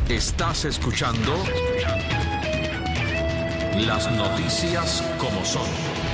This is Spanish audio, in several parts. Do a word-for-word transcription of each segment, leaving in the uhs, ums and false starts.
Estás escuchando las noticias como son.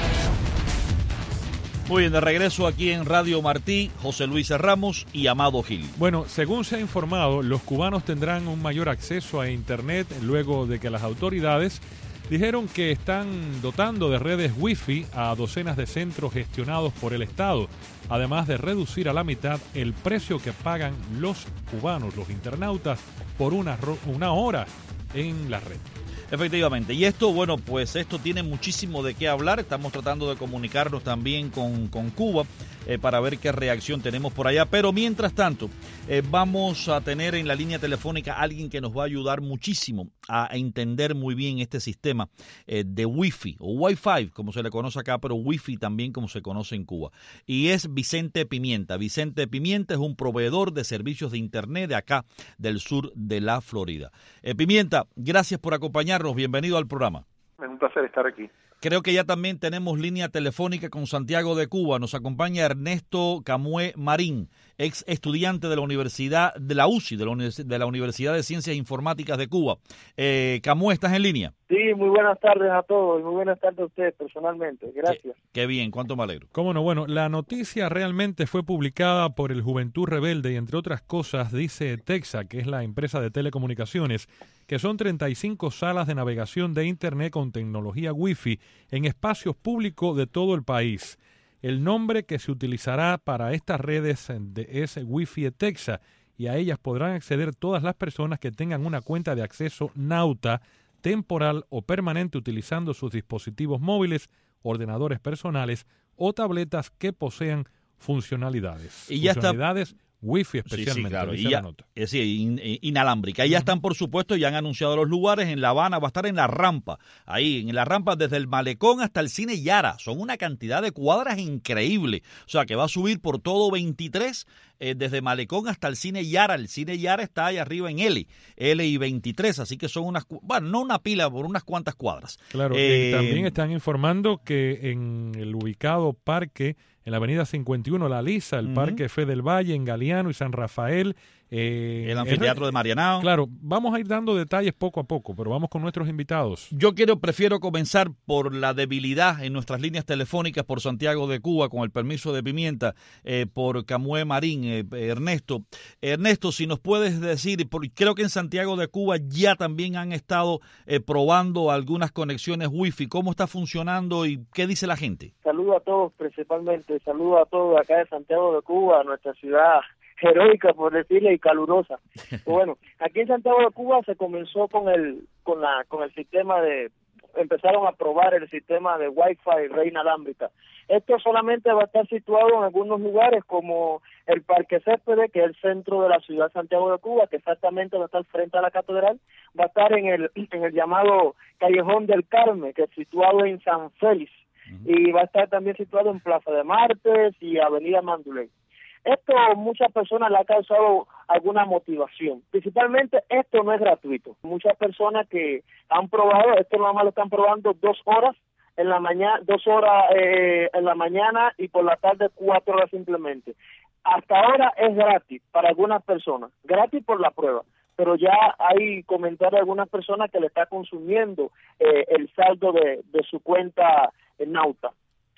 Muy bien, de regreso aquí en Radio Martí, José Luis Ramos y Amado Gil. Bueno, según se ha informado, los cubanos tendrán un mayor acceso a Internet luego de que las autoridades dijeron que están dotando de redes Wi-Fi a docenas de centros gestionados por el Estado, además de reducir a la mitad el precio que pagan los cubanos, los internautas, por una, una hora en la red. Efectivamente, y esto, bueno, pues esto tiene muchísimo de qué hablar. Estamos tratando de comunicarnos también con, con Cuba eh, para ver qué reacción tenemos por allá. Pero mientras tanto, eh, vamos a tener en la línea telefónica a alguien que nos va a ayudar muchísimo a entender muy bien este sistema eh, de Wi-Fi o Wi-Fi, como se le conoce acá, pero Wi-Fi también como se conoce en Cuba. Y es Vicente Pimienta. Vicente Pimienta es un proveedor de servicios de Internet de acá, del sur de la Florida. Eh, Pimienta, gracias por acompañarnos. Bienvenido al programa. Es un placer estar aquí. Creo que ya también tenemos línea telefónica con Santiago de Cuba. Nos acompaña Ernesto Camué Marín, ex estudiante de la Universidad de la U C I, de la, Univers- de la Universidad de Ciencias Informáticas de Cuba. Eh, Camué, ¿estás en línea? Sí, muy buenas tardes a todos y muy buenas tardes a ustedes personalmente. Gracias. Qué, qué bien, cuánto me alegro. Cómo no, bueno, la noticia realmente fue publicada por el Juventud Rebelde y entre otras cosas dice Texa, que es la empresa de telecomunicaciones, que son treinta y cinco salas de navegación de Internet con tecnología Wi-Fi en espacios públicos de todo el país. El nombre que se utilizará para estas redes de, es Wi-Fi Texa y a ellas podrán acceder todas las personas que tengan una cuenta de acceso Nauta temporal o permanente utilizando sus dispositivos móviles, ordenadores personales o tabletas que posean funcionalidades. Y ya funcionalidades está... Wi-Fi especialmente, sí, sí, claro. dice Y ya, la nota. Es decir, in, in, inalámbrica. Y ya están, por supuesto, ya han anunciado los lugares. En La Habana va a estar en la rampa. Ahí, en la rampa desde el Malecón hasta el Cine Yara. Son una cantidad de cuadras increíble. O sea, que va a subir por todo veintitrés, eh, desde Malecón hasta el Cine Yara. El Cine Yara está ahí arriba en L, L y veintitrés. Así que son unas, bueno, no una pila, por unas cuantas cuadras. Claro, eh, eh, también están informando que en el ubicado parque, en la avenida cincuenta y uno, La Lisa, el uh-huh. Parque Fe del Valle, en Galeano y San Rafael. Eh, el anfiteatro el, de Marianao. Claro, vamos a ir dando detalles poco a poco, pero vamos con nuestros invitados. Yo quiero, prefiero comenzar por la debilidad en nuestras líneas telefónicas por Santiago de Cuba, con el permiso de Pimienta, eh, por Camué Marín, eh, Ernesto. Ernesto, si nos puedes decir, porque creo que en Santiago de Cuba ya también han estado eh, probando algunas conexiones Wi-Fi. ¿Cómo está funcionando y qué dice la gente? Saludo a todos, principalmente. Saludo a todos acá de Santiago de Cuba, nuestra ciudad heroica, por decirle, y calurosa. Bueno, aquí en Santiago de Cuba se comenzó con el con la con el sistema de empezaron a probar el sistema de Wi-Fi red inalámbrica. Esto solamente va a estar situado en algunos lugares como el Parque Céspedes, que es el centro de la ciudad de Santiago de Cuba, que exactamente va a estar frente a la catedral, va a estar en el en el llamado Callejón del Carmen, que es situado en San Félix, uh-huh. y va a estar también situado en Plaza de Martes y Avenida Manduley. Esto a muchas personas le ha causado alguna motivación. Principalmente esto no es gratuito. Muchas personas que han probado, esto nada más lo están probando dos horas en la mañana, dos horas eh, en la mañana y por la tarde cuatro horas simplemente. Hasta ahora es gratis para algunas personas, gratis por la prueba. Pero ya hay comentarios de algunas personas que le está consumiendo eh, el saldo de, de su cuenta en Nauta.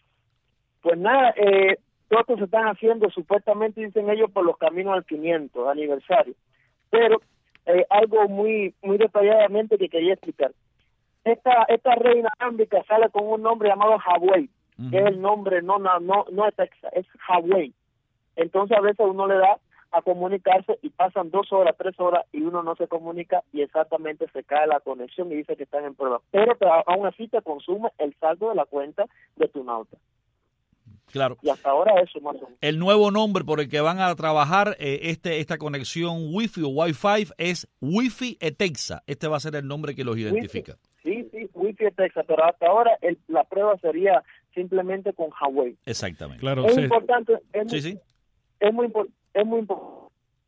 Pues nada, eh, todo esto se están haciendo, supuestamente dicen ellos, por los caminos al quinientos aniversario. Pero eh, algo muy muy detalladamente que quería explicar. Esta esta red inalámbrica sale con un nombre llamado Huawei, uh-huh. que es el nombre, no no no, no es Texas, es Huawei. Entonces a veces uno le da a comunicarse y pasan dos horas, tres horas y uno no se comunica y exactamente se cae la conexión y dice que están en prueba. Pero te, aún así te consume el saldo de la cuenta de tu Nauta. Claro. Y hasta ahora eso más o menos. El nuevo nombre por el que van a trabajar eh, este esta conexión Wi-Fi o Wi-Fi es Wi-Fi Etexa. Este va a ser el nombre que los identifica. Wi-Fi, sí, sí, Wi-Fi Etexa, pero hasta ahora el, la prueba sería simplemente con Huawei. Exactamente. Claro, es sí. importante, es sí, muy, sí. es muy, es muy importante.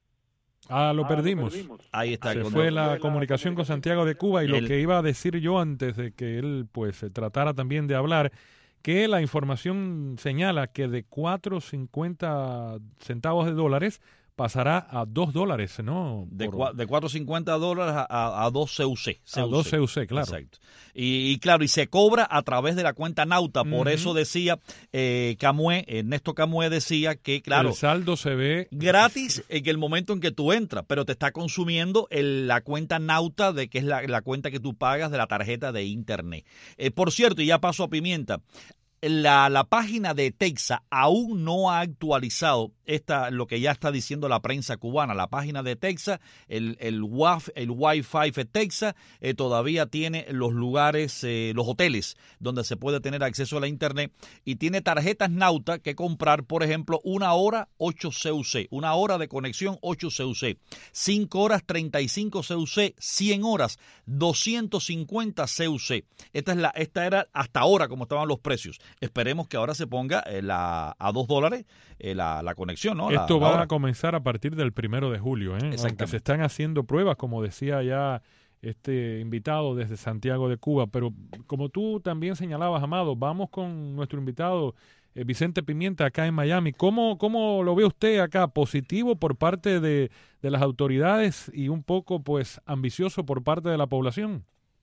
Ah, lo ah, perdimos. Lo perdimos. Ahí está. Se con fue el... la, la comunicación con Santiago de Cuba y el... lo que iba a decir yo antes de que él pues tratara también de hablar, que la información señala que de cuatro cincuenta centavos de dólares pasará a dos dólares, ¿no? De, Por... de cuatro cincuenta dólares a, a, a dos C U C. A dos C U C, claro. Exacto. Y, y claro, y se cobra a través de la cuenta Nauta. Por uh-huh. eso decía eh, Camué, Ernesto Camué decía que, claro, el saldo se ve gratis en el momento en que tú entras, pero te está consumiendo el, la cuenta Nauta, de que es la, la cuenta que tú pagas de la tarjeta de internet. Eh, por cierto, y ya paso a pimienta, La, la página de Texas aún no ha actualizado esta, lo que ya está diciendo la prensa cubana. La página de Texas, el, el, WAF, el Wi-Fi de Texas, eh, todavía tiene los lugares, eh, los hoteles donde se puede tener acceso a la internet, y tiene tarjetas Nauta que comprar, por ejemplo, una hora ocho C U C, una hora de conexión ocho C U C, cinco horas treinta y cinco C U C, cien horas doscientos cincuenta C U C. Esta, es la, esta era hasta ahora como estaban los precios. Esperemos que ahora se ponga eh, la, a dos dólares eh, la, la conexión, ¿no? Esto la, va la a comenzar a partir del primero de julio, ¿eh? Aunque se están haciendo pruebas, como decía ya este invitado desde Santiago de Cuba. Pero como tú también señalabas, Amado, vamos con nuestro invitado eh, Vicente Pimienta acá en Miami. ¿Cómo, cómo lo ve usted acá? ¿Positivo por parte de, de las autoridades y un poco pues ambicioso por parte de la población?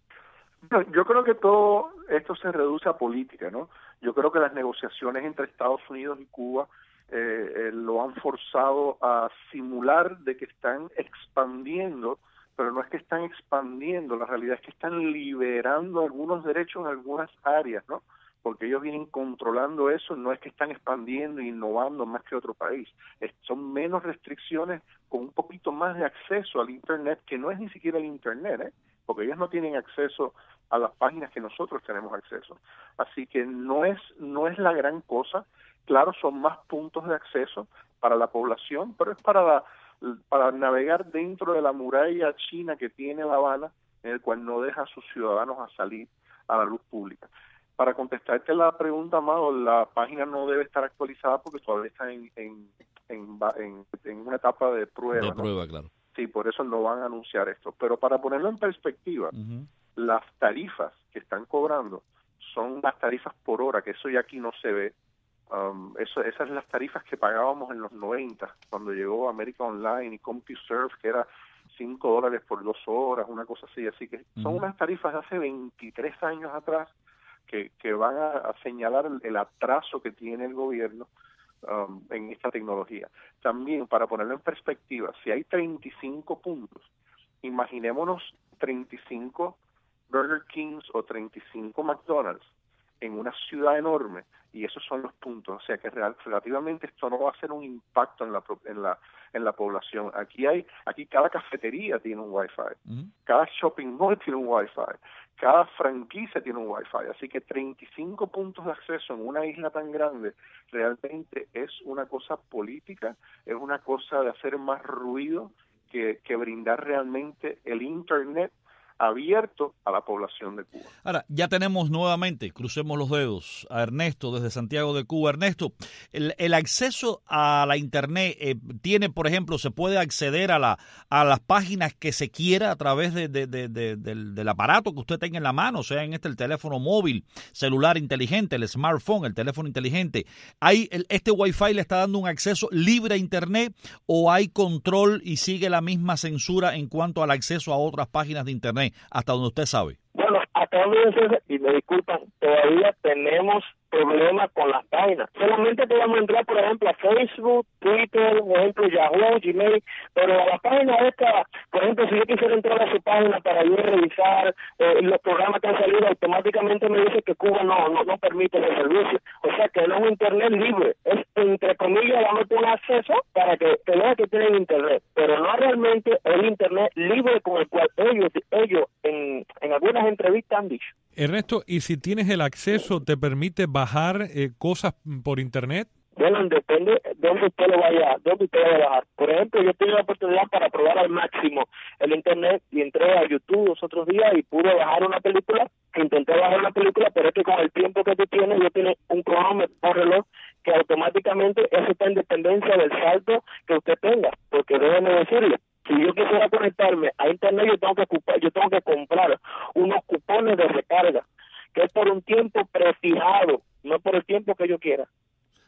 Yo creo que todo esto se reduce a política, ¿no? Yo creo que las negociaciones entre Estados Unidos y Cuba eh, eh, lo han forzado a simular de que están expandiendo, pero no es que están expandiendo, la realidad es que están liberando algunos derechos en algunas áreas, ¿no? Porque ellos vienen controlando eso, no es que están expandiendo e innovando más que otro país, es, son menos restricciones con un poquito más de acceso al Internet, que no es ni siquiera el Internet, ¿eh? Porque ellos no tienen acceso a las páginas que nosotros tenemos acceso. Así que no es no es la gran cosa. Claro, son más puntos de acceso para la población, pero es para la, para navegar dentro de la muralla china que tiene La Habana, en el cual no deja a sus ciudadanos a salir a la luz pública. Para contestarte la pregunta, Amado, la página no debe estar actualizada porque todavía está en en, en, en, en una etapa de prueba. De prueba, ¿no? claro. Sí, por eso no van a anunciar esto. Pero para ponerlo en perspectiva, uh-huh. las tarifas que están cobrando son las tarifas por hora, que eso ya aquí no se ve. Um, eso, esas son las tarifas que pagábamos en los noventa, cuando llegó América Online y CompuServe, que era cinco dólares por dos horas, una cosa así. Así que uh-huh. son unas tarifas de hace veintitrés años atrás que, que van a, a señalar el, el atraso que tiene el gobierno Um, en esta tecnología. También, para ponerlo en perspectiva, si hay treinta y cinco puntos, imaginémonos treinta y cinco Burger Kings o treinta y cinco McDonald's en una ciudad enorme, y esos son los puntos. O sea que real, relativamente esto no va a ser un impacto en la en la en la población. Aquí hay aquí cada cafetería tiene un Wi-Fi, uh-huh. cada shopping mall tiene un Wi-Fi, cada franquicia tiene un Wi-Fi. Así que treinta y cinco puntos de acceso en una isla tan grande realmente es una cosa política, es una cosa de hacer más ruido que, que brindar realmente el Internet abierto a la población de Cuba. Ahora, ya tenemos nuevamente, crucemos los dedos, a Ernesto desde Santiago de Cuba. Ernesto, el, el acceso a la Internet eh, tiene, por ejemplo, se puede acceder a la a las páginas que se quiera a través de, de, de, de, del, del aparato que usted tenga en la mano, o sea, en este el teléfono móvil, celular inteligente, el smartphone, el teléfono inteligente. ¿Hay el, este Wi-Fi le está dando un acceso libre a Internet o hay control y sigue la misma censura en cuanto al acceso a otras páginas de Internet? Hasta donde usted sabe. Bueno, hasta donde y me disculpan, todavía tenemos problemas con las páginas. Solamente podemos entrar, por ejemplo, a Facebook, Twitter, por ejemplo, Yahoo, Gmail, pero a la página esta, por ejemplo, si yo quisiera entrar a su página para yo revisar eh, los programas que han salido, automáticamente me dice que Cuba no no, no permite el servicio. O sea, que no es un Internet libre. Es, entre comillas, dándote un acceso para que te veas que tienen Internet, pero no realmente el Internet libre con el cual ellos, ellos en, en algunas entrevistas han dicho. Ernesto, ¿y si tienes el acceso, te permite bajar eh, cosas por Internet? Bueno, depende de dónde usted lo vaya, dónde usted vaya a bajar. Por ejemplo, yo tuve la oportunidad para probar al máximo el Internet y entré a YouTube los otros días y pude bajar una película. Intenté bajar una película, pero es que con el tiempo que tú tienes, yo tienes un cronómetro, un reloj, que automáticamente eso está en dependencia del saldo que usted tenga. Porque déjeme decirle, si yo quisiera conectarme a Internet, yo tengo que ocupar, yo tengo que comprar unos cupones de recarga, que es por un tiempo prefijado, no por el tiempo que yo quiera.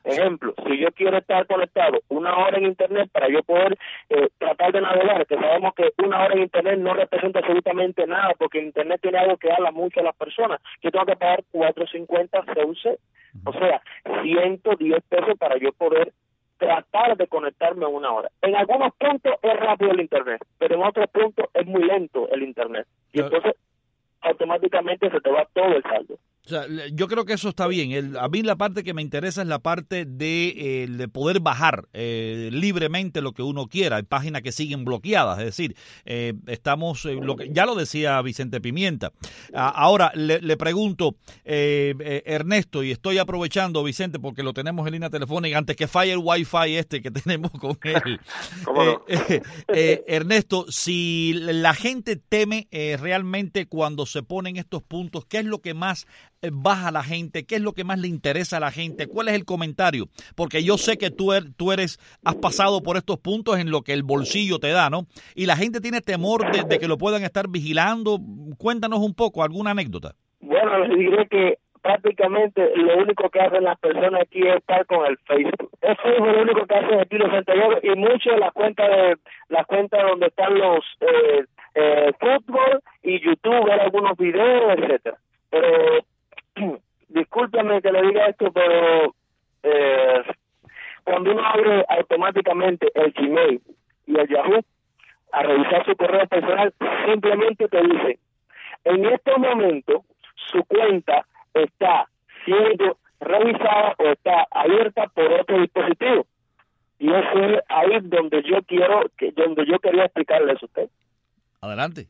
Ejemplo, si yo quiero estar conectado una hora en Internet para yo poder eh, tratar de navegar, que sabemos que una hora en Internet no representa absolutamente nada, porque Internet tiene algo que habla mucho a las personas, yo tengo que pagar cuatro cincuenta C U C, o sea, ciento diez pesos para yo poder tratar de conectarme una hora. En algunos puntos es rápido el Internet, pero en otros puntos es muy lento el Internet. Y entonces automáticamente se te va todo el saldo. O sea, yo creo que eso está bien. El, a mí la parte que me interesa es la parte de, eh, de poder bajar eh, libremente lo que uno quiera. Hay páginas que siguen bloqueadas, es decir, eh, estamos, eh, lo que ya lo decía Vicente Pimienta. Ah, ahora, le, le pregunto, eh, eh, Ernesto, y estoy aprovechando, Vicente, porque lo tenemos en línea telefónica, antes que falle el wifi este que tenemos con él. ¿Cómo no? eh, eh, eh, Ernesto, si la gente teme eh, realmente cuando se ponen estos puntos, ¿qué es lo que más baja a la gente? ¿Qué es lo que más le interesa a la gente? ¿Cuál es el comentario? Porque yo sé que tú, er, tú eres, has pasado por estos puntos en lo que el bolsillo te da, ¿no? Y la gente tiene temor de, de que lo puedan estar vigilando. Cuéntanos un poco, alguna anécdota. Bueno, les diré que prácticamente lo único que hacen las personas aquí es estar con el Facebook. Es Facebook lo único que hacen aquí los santiagueros, y mucho de las cuentas de las cuentas donde están los eh, eh, fútbol y YouTube, ver algunos videos, etcétera. Pero discúlpame que le diga esto, pero eh, cuando uno abre automáticamente el Gmail y el Yahoo a revisar su correo personal, simplemente te dice: en este momento su cuenta está siendo revisada o está abierta por otro dispositivo. Y eso es ahí donde yo quiero, que donde yo quería explicarle eso a usted. Adelante.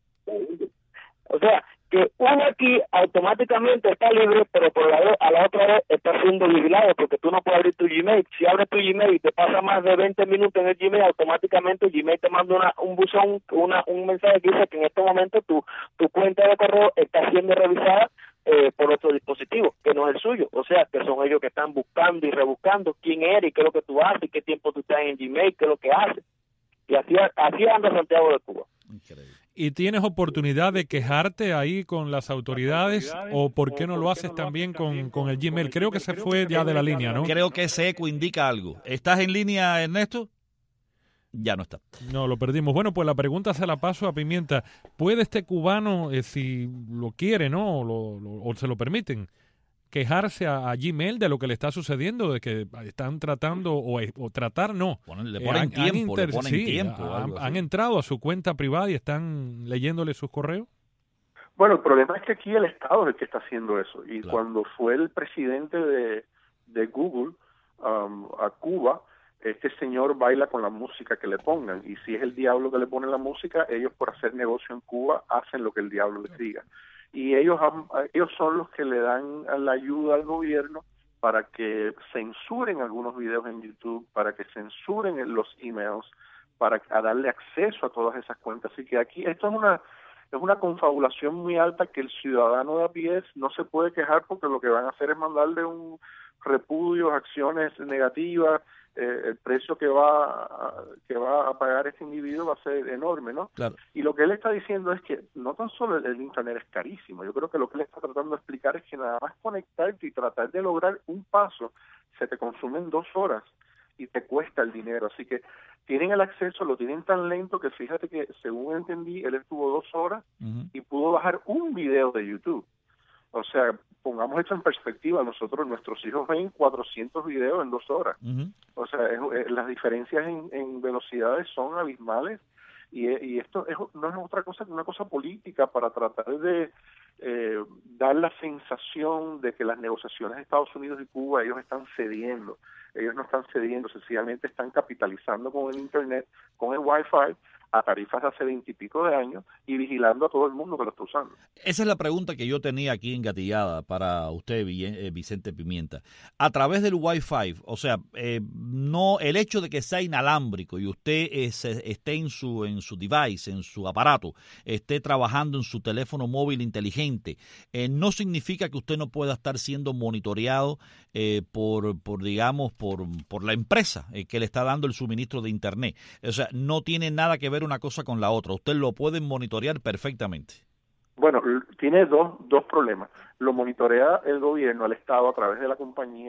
O sea, que uno aquí automáticamente está libre, pero por la vez, a la otra vez está siendo vigilado, porque tú no puedes abrir tu Gmail. Si abres tu Gmail y te pasa más de veinte minutos en el Gmail, automáticamente Gmail te manda una, un buzón, una, un mensaje que dice que en este momento tu, tu cuenta de correo está siendo revisada eh, por otro dispositivo, que no es el suyo. O sea, que son ellos que están buscando y rebuscando quién eres, qué es lo que tú haces, qué tiempo tú estás en Gmail, qué es lo que haces. Y así, así anda Santiago de Cuba. Increíble. ¿Y tienes oportunidad de quejarte ahí con las autoridades, o por qué no lo haces también con, con el Gmail? Creo que se fue ya de la línea, ¿no? Creo que ese eco indica algo. ¿Estás en línea, Ernesto? Ya no está. No, lo perdimos. Bueno, pues la pregunta se la paso a Pimienta. ¿Puede este cubano, eh, si lo quiere, ¿no? O, lo, lo, o se lo permiten, quejarse a, a Gmail de lo que le está sucediendo, de que están tratando, o, o tratar no. Ponen, le ponen eh, han, tiempo, han inter, le ponen sí, tiempo. Han, han entrado a su cuenta privada y están leyéndole sus correos. Bueno, el problema es que aquí el Estado es el que está haciendo eso. Y claro. Cuando fue el presidente de, de Google um, a Cuba, este señor baila con la música que le pongan. Y si es el diablo que le pone la música, ellos por hacer negocio en Cuba hacen lo que el diablo les diga. Y ellos han, ellos son los que le dan la ayuda al gobierno para que censuren algunos videos en YouTube, para que censuren los emails, para a darle acceso a todas esas cuentas. Así que aquí esto es una es una confabulación muy alta que el ciudadano de a pie no se puede quejar, porque lo que van a hacer es mandarle un repudio, acciones negativas. Eh, el precio que va a, que va a pagar este individuo va a ser enorme, ¿no? Claro. Y lo que él está diciendo es que no tan solo el, el Internet es carísimo. Yo creo que lo que él está tratando de explicar es que nada más conectarte y tratar de lograr un paso se te consumen dos horas y te cuesta el dinero. Así que tienen el acceso, lo tienen tan lento que fíjate que, según entendí, él estuvo dos horas uh-huh. y pudo bajar un video de YouTube. O sea, pongamos esto en perspectiva, nosotros, nuestros hijos ven cuatrocientos videos en dos horas. Uh-huh. O sea, es, es, las diferencias en, en velocidades son abismales, y, y esto es, no es otra cosa que una cosa política para tratar de eh, dar la sensación de que las negociaciones de Estados Unidos y Cuba, ellos están cediendo. Ellos no están cediendo, sencillamente están capitalizando con el Internet, con el Wi-Fi, a tarifas de hace veintipico de años, y vigilando a todo el mundo que lo está usando. Esa es la pregunta que yo tenía aquí engatillada para usted, Vicente Pimienta. A través del Wi-Fi, o sea, eh, no el hecho de que sea inalámbrico y usted es, esté en su en su device, en su aparato, esté trabajando en su teléfono móvil inteligente, eh, no significa que usted no pueda estar siendo monitoreado eh, por, por, digamos, por, por la empresa eh, que le está dando el suministro de Internet. O sea, no tiene nada que ver una cosa con la otra. Usted lo puede monitorear perfectamente. Bueno, tiene dos, dos problemas. Lo monitorea el gobierno, el Estado, a través de la compañía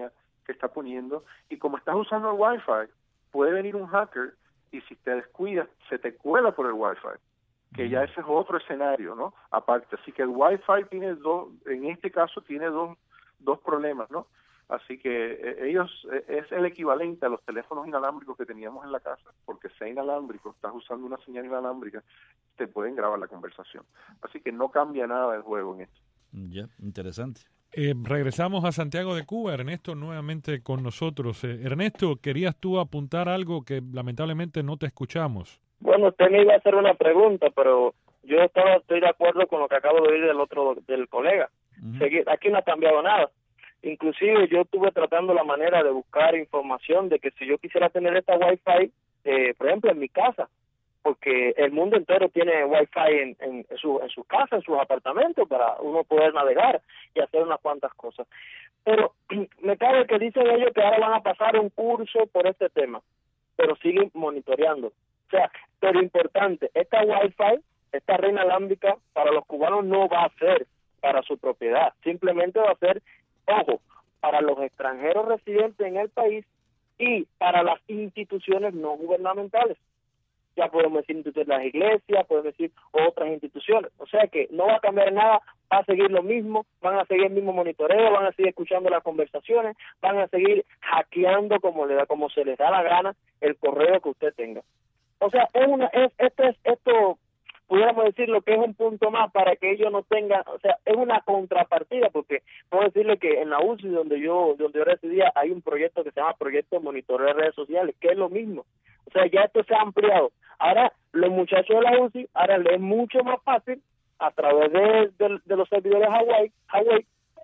que está poniendo, y como estás usando el Wi-Fi, puede venir un hacker y si te descuidas, se te cuela por el Wi-Fi, que ya ese es otro escenario, ¿no? Aparte, así que el Wi-Fi tiene dos, en este caso tiene dos, dos problemas, ¿no? Así que eh, ellos, eh, es el equivalente a los teléfonos inalámbricos que teníamos en la casa, porque sea inalámbrico, estás usando una señal inalámbrica, te pueden grabar la conversación. Así que no cambia nada el juego en esto. Ya, interesante. Eh, regresamos a Santiago de Cuba, Ernesto nuevamente con nosotros. Eh, Ernesto, querías tú apuntar algo que lamentablemente no te escuchamos. Bueno, usted me iba a hacer una pregunta, pero yo estaba, estoy de acuerdo con lo que acabo de oír del otro, del colega. Uh-huh. Segui- aquí no ha cambiado nada. Inclusive yo estuve tratando la manera de buscar información de que si yo quisiera tener esta Wi-Fi, eh, por ejemplo, en mi casa, porque el mundo entero tiene Wi-Fi en, en, en, su, en sus casas, en sus apartamentos, para uno poder navegar y hacer unas cuantas cosas. Pero me cabe que dicen ellos que ahora van a pasar un curso por este tema, pero siguen monitoreando. O sea, pero importante, esta Wi-Fi, esta red inalámbrica, para los cubanos no va a ser para su propiedad, simplemente va a ser, ojo, para los extranjeros residentes en el país y para las instituciones no gubernamentales. Ya podemos decir instituciones de las iglesias, podemos decir otras instituciones. O sea que no va a cambiar nada, va a seguir lo mismo, van a seguir el mismo monitoreo, van a seguir escuchando las conversaciones, van a seguir hackeando como le da, como se les da la gana el correo que usted tenga. O sea, es una, es, esto es, esto, pudiéramos decir lo que es un punto más para que ellos no tengan, o sea, es una contrapartida, porque puedo decirle que en la U C I donde yo, donde yo residía, hay un proyecto que se llama Proyecto de Monitoreo de Redes Sociales, que es lo mismo. O sea, ya esto se ha ampliado. Ahora, los muchachos de la U C I, ahora les es mucho más fácil, a través de, de, de los servidores Huawei, Huawei,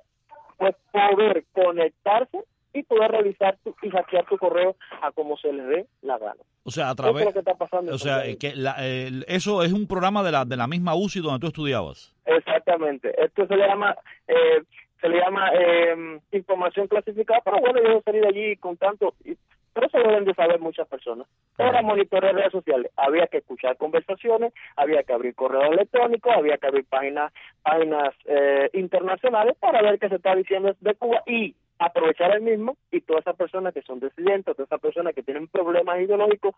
pues poder conectarse y poder revisar tu, y hackear tu correo a como se les dé la gana. O sea, a través, eso es lo que está pasando. O sea, que la, el, eso es un programa de la de la misma U C I donde tú estudiabas. Exactamente. Esto se le llama eh, se le llama eh, información clasificada, pero bueno, yo he salido allí con tanto, y, pero eso deben de saber muchas personas. Era monitorear redes sociales, había que escuchar conversaciones, había que abrir correos electrónicos, había que abrir páginas páginas eh, internacionales para ver qué se está diciendo de Cuba y aprovechar el mismo, y todas esas personas que son disidentes, todas esas personas que tienen problemas ideológicos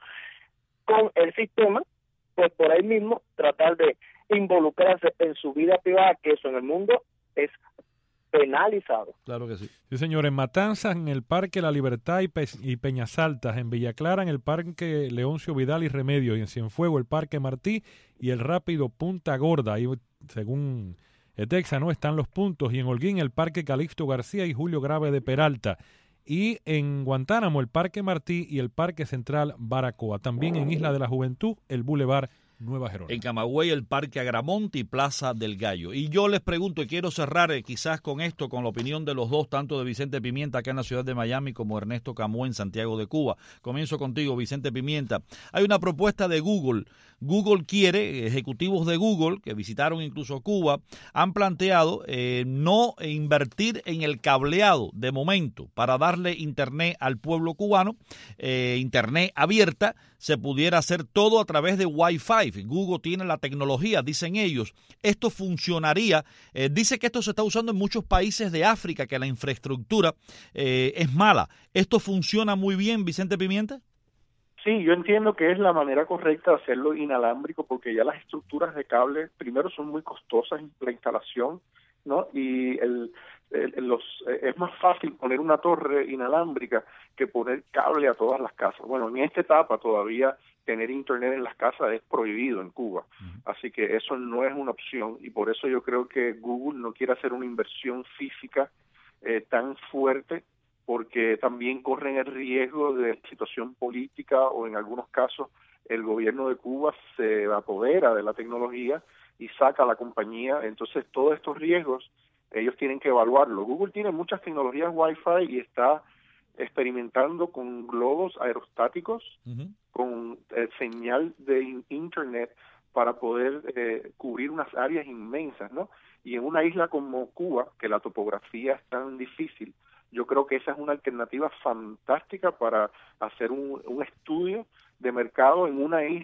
con el sistema, pues por ahí mismo tratar de involucrarse en su vida privada, que eso en el mundo es penalizado. Claro que sí. Sí, señor. En Matanzas, en el Parque La Libertad y, Pe y Peñas Altas, en Villa Clara, en el Parque Leoncio Vidal y Remedio, y en Cienfuegos, el Parque Martí y el Rápido Punta Gorda. Ahí, según Etexa, ¿no?, están los puntos. Y en Holguín, el Parque Calixto García y Julio Grave de Peralta. Y en Guantánamo, el Parque Martí y el Parque Central Baracoa. También en Isla de la Juventud, el Boulevard Nueva Gerona. En Camagüey, el Parque Agramonte y Plaza del Gallo. Y yo les pregunto, y quiero cerrar eh, quizás con esto, con la opinión de los dos, tanto de Vicente Pimienta acá en la ciudad de Miami como Ernesto Camus en Santiago de Cuba. Comienzo contigo, Vicente Pimienta. Hay una propuesta de Google. Google quiere, ejecutivos de Google, que visitaron incluso Cuba, han planteado eh, no invertir en el cableado de momento para darle internet al pueblo cubano, eh, internet abierta, se pudiera hacer todo a través de Wi-Fi. Google tiene la tecnología, dicen ellos. Esto funcionaría. Eh, dice que esto se está usando en muchos países de África, que la infraestructura eh, es mala. ¿Esto funciona muy bien, Vicente Pimienta? Sí, yo entiendo que es la manera correcta de hacerlo inalámbrico, porque ya las estructuras de cable, primero, son muy costosas la instalación, ¿no? Y el, el, los es más fácil poner una torre inalámbrica que poner cable a todas las casas. Bueno, en esta etapa todavía tener internet en las casas es prohibido en Cuba, uh-huh. Así que eso no es una opción, y por eso yo creo que Google no quiere hacer una inversión física eh, tan fuerte, porque también corren el riesgo de situación política, o en algunos casos el gobierno de Cuba se apodera de la tecnología y saca a la compañía. Entonces todos estos riesgos ellos tienen que evaluarlo. Google tiene muchas tecnologías Wi-Fi y está experimentando con globos aerostáticos, uh-huh. con eh, señal de in- internet para poder eh, cubrir unas áreas inmensas, ¿no? Y en una isla como Cuba, que la topografía es tan difícil, yo creo que esa es una alternativa fantástica para hacer un, un estudio de mercado en una isla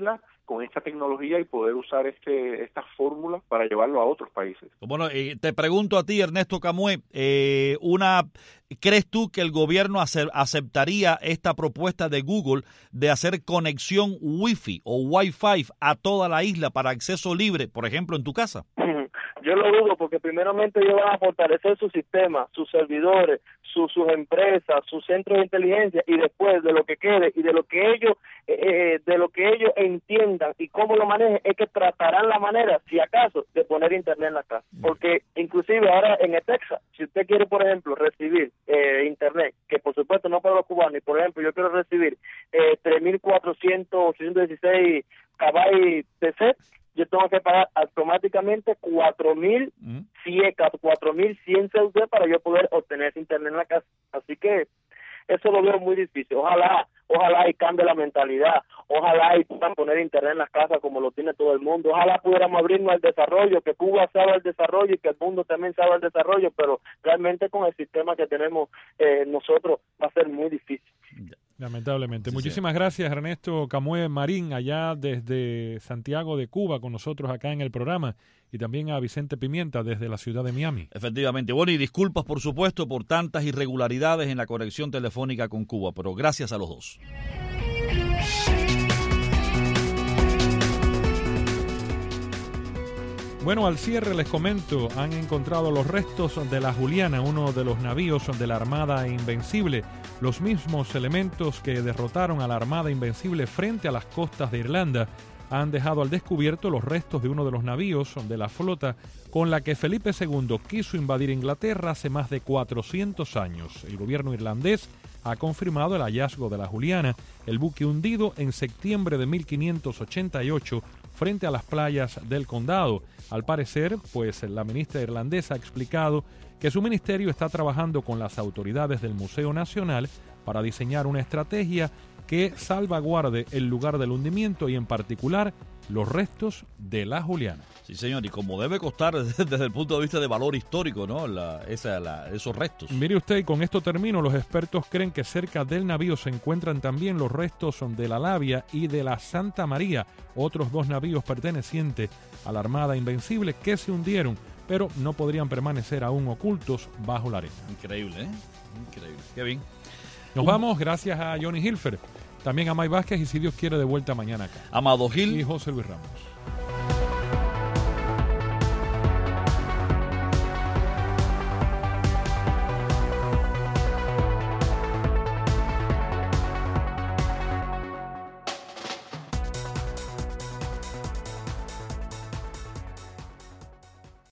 con esta tecnología y poder usar este estas fórmulas para llevarlo a otros países. Bueno, eh, te pregunto a ti, Ernesto Camué, eh, una, ¿crees tú que el gobierno aceptaría esta propuesta de Google de hacer conexión Wi-Fi o Wi-Fi a toda la isla para acceso libre, por ejemplo, en tu casa? Yo lo dudo, porque primeramente ellos van a fortalecer su sistema, sus servidores, su, sus empresas, sus centros de inteligencia, y después de lo que quede y de lo que ellos eh, de lo que ellos entiendan y cómo lo manejen, es que tratarán la manera, si acaso, de poner internet en la casa. Porque inclusive ahora en el Texas, si usted quiere, por ejemplo, recibir eh, internet, que por supuesto no para los cubanos, y por ejemplo yo quiero recibir eh, tres mil cuatrocientos, ochocientos dieciséis kbytes de set, yo tengo que pagar automáticamente cuatro mil cien, cuatro mil cien C U C para yo poder obtener ese internet en la casa. Así que eso lo veo muy difícil. Ojalá, ojalá y cambie la mentalidad, ojalá y puedan poner internet en las casas como lo tiene todo el mundo, ojalá pudiéramos abrirnos al desarrollo, que Cuba sabe el desarrollo y que el mundo también sabe el desarrollo, pero realmente con el sistema que tenemos eh, nosotros va a ser muy difícil. Lamentablemente. Sí, Muchísimas sí. gracias, Ernesto Camué Marín, allá desde Santiago de Cuba, con nosotros acá en el programa, y también a Vicente Pimienta desde la ciudad de Miami. Efectivamente. Bueno, y disculpas, por supuesto, por tantas irregularidades en la conexión telefónica con Cuba, pero gracias a los dos. Bueno, al cierre les comento, han encontrado los restos de la Juliana, uno de los navíos de la Armada Invencible, los mismos elementos que derrotaron a la Armada Invencible frente a las costas de Irlanda. Han dejado al descubierto los restos de uno de los navíos de la flota con la que Felipe segundo quiso invadir Inglaterra hace más de cuatrocientos años. El gobierno irlandés ha confirmado el hallazgo de la Juliana, el buque hundido en septiembre de mil quinientos ochenta y ocho frente a las playas del condado. Al parecer, pues la ministra irlandesa ha explicado que su ministerio está trabajando con las autoridades del Museo Nacional para diseñar una estrategia que salvaguarde el lugar del hundimiento y en particular los restos de la Juliana. Sí, señor, y como debe costar desde el punto de vista de valor histórico, ¿no? La, esa, la, esos restos. Mire usted, y con esto termino, los expertos creen que cerca del navío se encuentran también los restos de la Labia y de la Santa María, otros dos navíos pertenecientes a la Armada Invencible que se hundieron, pero no podrían permanecer aún ocultos bajo la arena. Increíble, ¿eh? Increíble. Qué bien. Nos vamos, gracias a Johnny Hilfer, también a May Vázquez y si Dios quiere de vuelta mañana acá. Amado Gil y José Luis Ramos.